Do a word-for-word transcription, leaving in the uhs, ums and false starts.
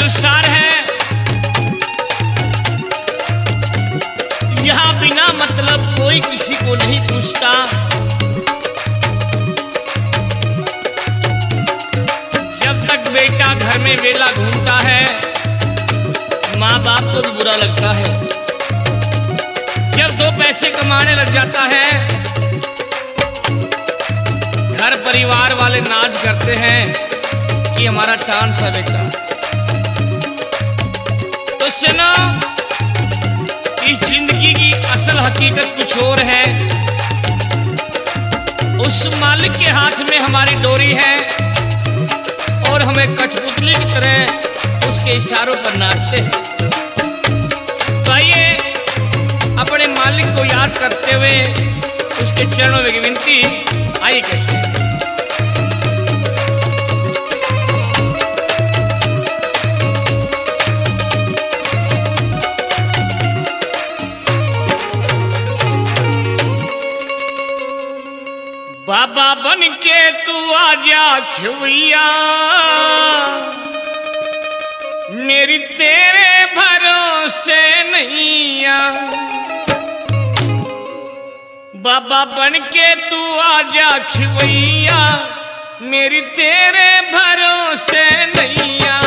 संसार है, यहाँ बिना मतलब कोई किसी को नहीं पूछता। जब तक बेटा घर में वेला घूमता है, माँ बाप को भी बुरा लगता है। जब दो पैसे कमाने लग जाता है, घर परिवार वाले नाज करते हैं कि हमारा चांद सा बेटा। तो सुनो, इस जिंदगी की असल हकीकत कुछ और है। उस मालिक के हाथ में हमारी डोरी है और हमें कठपुतली की तरह उसके इशारों पर नाचते हैं। तो आइए अपने मालिक को याद करते हुए उसके चरणों में विनती, आइए कैसे। बाबा बन के तू आजा खिवैया, मेरी तेरे भरोसे नैया। बाबा बन के तू आजा खिवैया, मेरी तेरे भरोसे नैया।